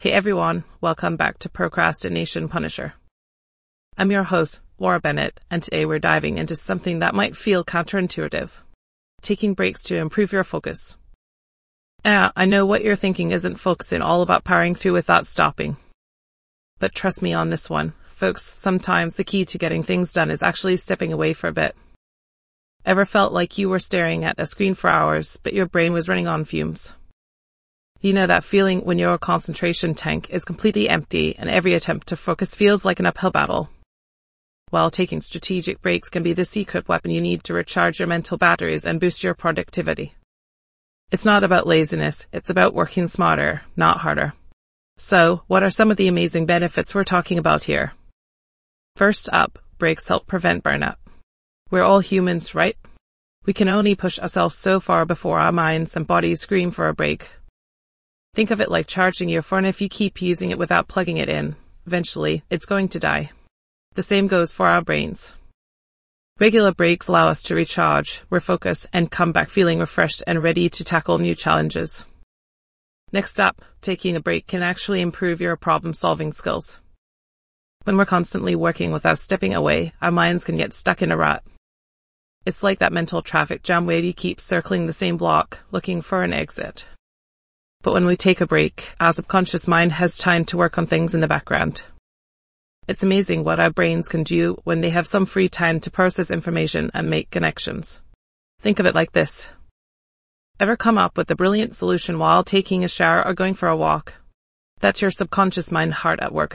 Hey everyone, welcome back to Procrastination Punisher. I'm your host, Laura Bennett, and today we're diving into something that might feel counterintuitive: taking breaks to improve your focus. I know what you're thinking isn't focusing all about powering through without stopping. But trust me on this one, folks, sometimes the key to getting things done is actually stepping away for a bit. Ever felt like you were staring at a screen for hours, but your brain was running on fumes? You know that feeling when your concentration tank is completely empty and every attempt to focus feels like an uphill battle? Well, taking strategic breaks can be the secret weapon you need to recharge your mental batteries and boost your productivity. It's not about laziness, it's about working smarter, not harder. So, what are some of the amazing benefits we're talking about here? First up, breaks help prevent burnout. We're all humans, right? We can only push ourselves so far before our minds and bodies scream for a break. Think of it like charging your phone. If you keep using it without plugging it in, eventually, it's going to die. The same goes for our brains. Regular breaks allow us to recharge, refocus, and come back feeling refreshed and ready to tackle new challenges. Next up, taking a break can actually improve your problem-solving skills. When we're constantly working without stepping away, our minds can get stuck in a rut. It's like that mental traffic jam where you keep circling the same block, looking for an exit. But when we take a break, our subconscious mind has time to work on things in the background. It's amazing what our brains can do when they have some free time to process information and make connections. Think of it like this. Ever come up with a brilliant solution while taking a shower or going for a walk? That's your subconscious mind hard at work.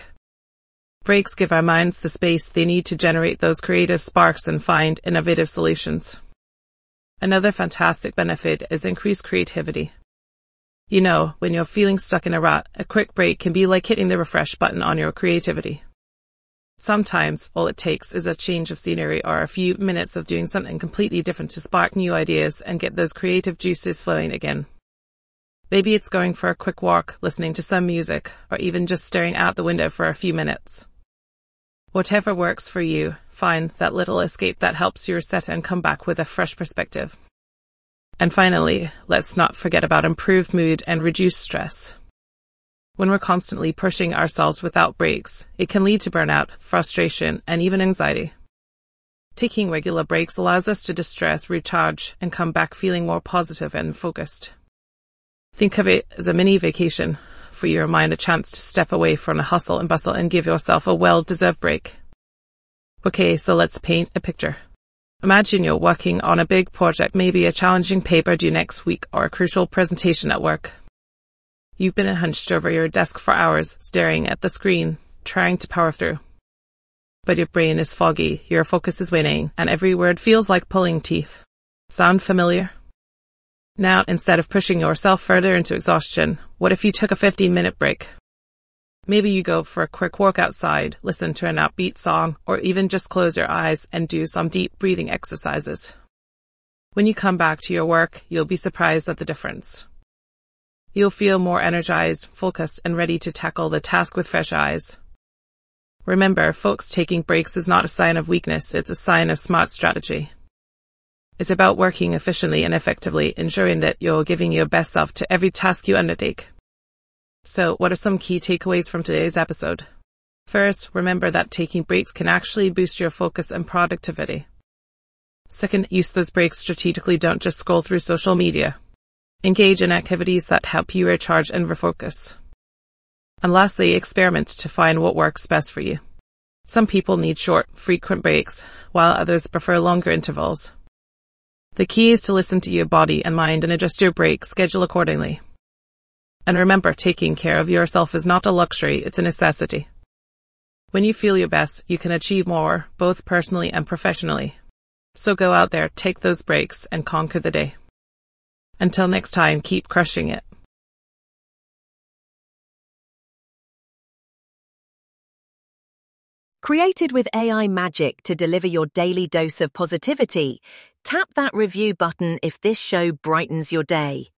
Breaks give our minds the space they need to generate those creative sparks and find innovative solutions. Another fantastic benefit is increased creativity. You know, when you're feeling stuck in a rut, a quick break can be like hitting the refresh button on your creativity. Sometimes, all it takes is a change of scenery or a few minutes of doing something completely different to spark new ideas and get those creative juices flowing again. Maybe it's going for a quick walk, listening to some music, or even just staring out the window for a few minutes. Whatever works for you, find that little escape that helps you reset and come back with a fresh perspective. And finally, let's not forget about improved mood and reduced stress. When we're constantly pushing ourselves without breaks, it can lead to burnout, frustration, and even anxiety. Taking regular breaks allows us to distress, recharge, and come back feeling more positive and focused. Think of it as a mini vacation, for your mind a chance to step away from the hustle and bustle and give yourself a well-deserved break. Okay, so let's paint a picture. Imagine you're working on a big project, maybe a challenging paper due next week or a crucial presentation at work. You've been hunched over your desk for hours, staring at the screen, trying to power through. But your brain is foggy, your focus is waning, and every word feels like pulling teeth. Sound familiar? Now, instead of pushing yourself further into exhaustion, what if you took a 15-minute break? Maybe you go for a quick walk outside, listen to an upbeat song, or even just close your eyes and do some deep breathing exercises. When you come back to your work, you'll be surprised at the difference. You'll feel more energized, focused, and ready to tackle the task with fresh eyes. Remember, folks, taking breaks is not a sign of weakness, it's a sign of smart strategy. It's about working efficiently and effectively, ensuring that you're giving your best self to every task you undertake. So, what are some key takeaways from today's episode? First, remember that taking breaks can actually boost your focus and productivity. Second, use those breaks strategically. Don't just scroll through social media. Engage in activities that help you recharge and refocus. And lastly, experiment to find what works best for you. Some people need short, frequent breaks, while others prefer longer intervals. The key is to listen to your body and mind and adjust your break schedule accordingly. And remember, taking care of yourself is not a luxury, it's a necessity. When you feel your best, you can achieve more, both personally and professionally. So go out there, take those breaks, and conquer the day. Until next time, keep crushing it. Created with AI magic to deliver your daily dose of positivity, tap that review button if this show brightens your day.